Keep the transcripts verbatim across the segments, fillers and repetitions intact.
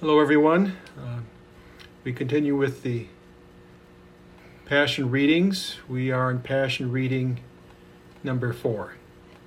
Hello, everyone. Uh, we continue with the Passion readings. We are in Passion reading number four.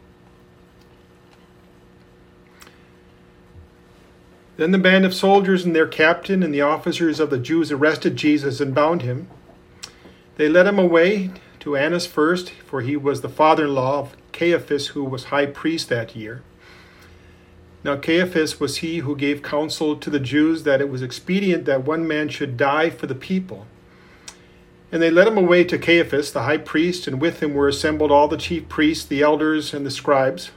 Then the band of soldiers and their captain and the officers of the Jews arrested Jesus and bound him. They led him away to Annas first, for he was the father-in-law of Caiaphas, who was high priest that year. Now Caiaphas was he who gave counsel to the Jews that it was expedient that one man should die for the people. And they led him away to Caiaphas, the high priest, and with him were assembled all the chief priests, the elders, and the scribes.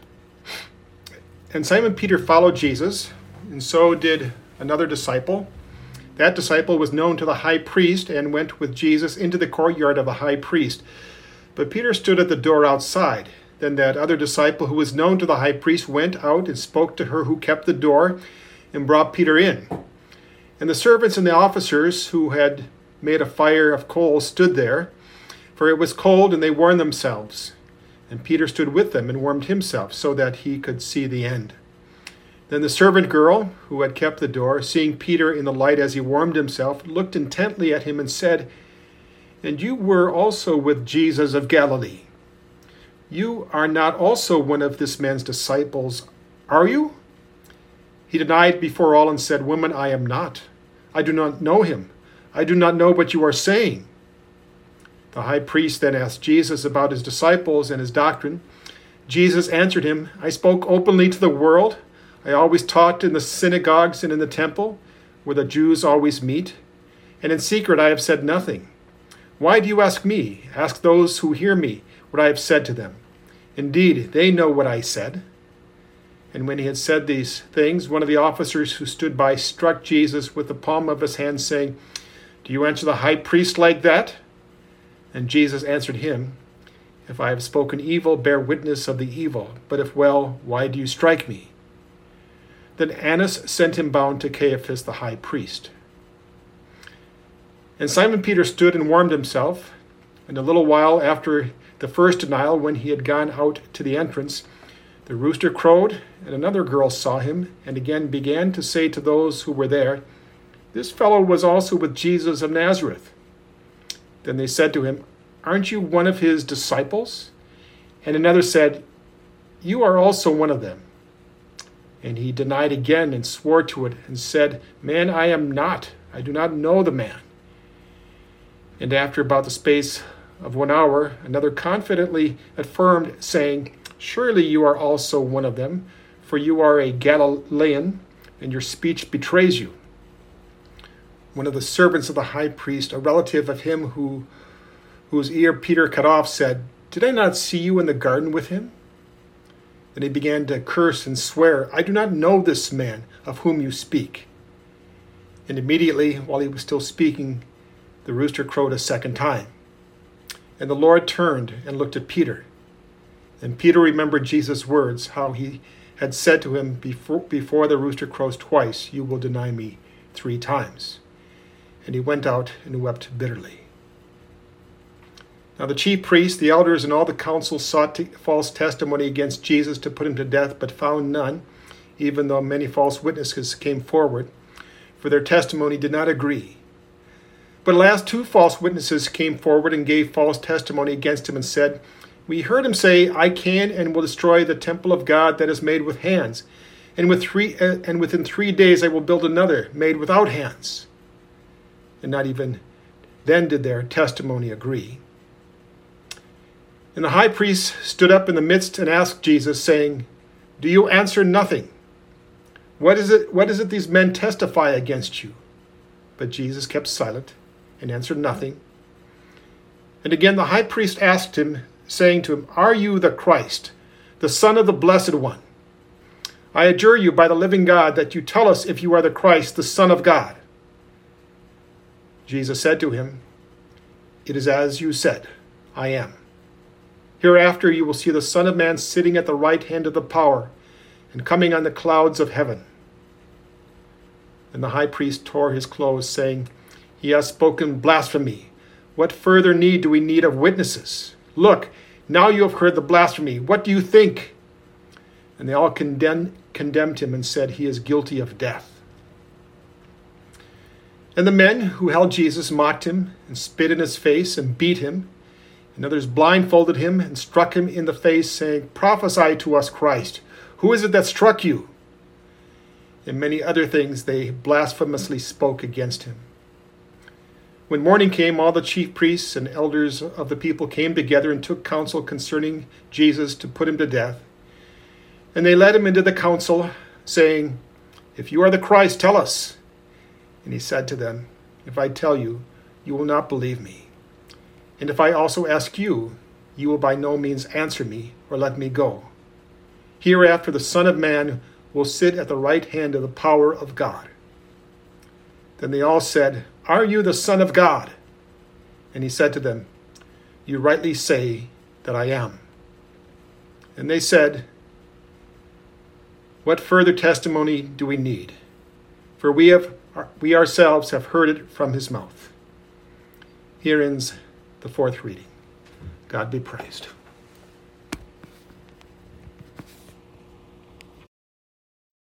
And Simon Peter followed Jesus, and so did another disciple. That disciple was known to the high priest and went with Jesus into the courtyard of the high priest. But Peter stood at the door outside. Then that other disciple who was known to the high priest went out and spoke to her who kept the door and brought Peter in. And the servants and the officers who had made a fire of coals stood there, for it was cold, and they warmed themselves. And Peter stood with them and warmed himself so that he could see the end. Then the servant girl who had kept the door, seeing Peter in the light as he warmed himself, looked intently at him and said, "And you were also with Jesus of Galilee. You are not also one of this man's disciples, are you?" He denied before all and said, "Woman, I am not. I do not know him. I do not know what you are saying." The high priest then asked Jesus about his disciples and his doctrine. Jesus answered him, "I spoke openly to the world. I always taught in the synagogues and in the temple, where the Jews always meet. And in secret I have said nothing. Why do you ask me? Ask those who hear me what I have said to them. Indeed, they know what I said." And when he had said these things, one of the officers who stood by struck Jesus with the palm of his hand, saying, "Do you answer the high priest like that?" And Jesus answered him, "If I have spoken evil, bear witness of the evil. But if well, why do you strike me?" Then Annas sent him bound to Caiaphas the high priest. And Simon Peter stood and warmed himself. And a little while after the first denial, when he had gone out to the entrance, the rooster crowed, and another girl saw him, and again began to say to those who were there, "This fellow was also with Jesus of Nazareth." Then they said to him, "Aren't you one of his disciples?" And another said, "You are also one of them." And he denied again and swore to it and said, "Man, I am not. I do not know the man." And after about the space of one hour, another confidently affirmed, saying, "Surely you are also one of them, for you are a Galilean, and your speech betrays you." One of the servants of the high priest, a relative of him who whose ear Peter cut off, said, "Did I not see you in the garden with him?" Then he began to curse and swear, "I do not know this man of whom you speak." And immediately, while he was still speaking, the rooster crowed a second time. And the Lord turned and looked at Peter. And Peter remembered Jesus' words, how he had said to him, before, before the rooster crows twice, "You will deny me three times." And he went out and wept bitterly. Now the chief priests, the elders, and all the council sought to, false testimony against Jesus to put him to death, but found none, even though many false witnesses came forward, for their testimony did not agree. But at last two false witnesses came forward and gave false testimony against him and said, "We heard him say, 'I can and will destroy the temple of God that is made with hands, and with three uh, and within three days I will build another made without hands.' And not even then did their testimony agree. And the high priest stood up in the midst and asked Jesus, saying, 'Do you answer nothing? What is it, what is it these men testify against you?' But Jesus kept silent and answered nothing. And again the high priest asked him, saying to him, 'Are you the Christ, the Son of the Blessed One? I adjure you by the living God that you tell us if you are the Christ, the Son of God.' Jesus said to him, 'It is as you said, I am. Hereafter you will see the Son of Man sitting at the right hand of the power and coming on the clouds of heaven.' And the high priest tore his clothes, saying, 'He has spoken blasphemy. What further need do we need of witnesses? Look, now you have heard the blasphemy. What do you think?' And they all condemned, condemned him and said, 'He is guilty of death.' And the men who held Jesus mocked him and spit in his face and beat him. And others blindfolded him and struck him in the face, saying, "Prophesy to us, Christ. Who is it that struck you?" And many other things they blasphemously spoke against him. When morning came, all the chief priests and elders of the people came together and took counsel concerning Jesus to put him to death. And they led him into the council, saying, "If you are the Christ, tell us." And he said to them, "If I tell you, you will not believe me. And if I also ask you, you will by no means answer me or let me go. Hereafter the Son of Man will sit at the right hand of the power of God." Then they all said, "Are you the Son of God?" And he said to them, "You rightly say that I am." And they said, "What further testimony do we need? For we have we ourselves have heard it from his mouth." Here ends the fourth reading. God be praised.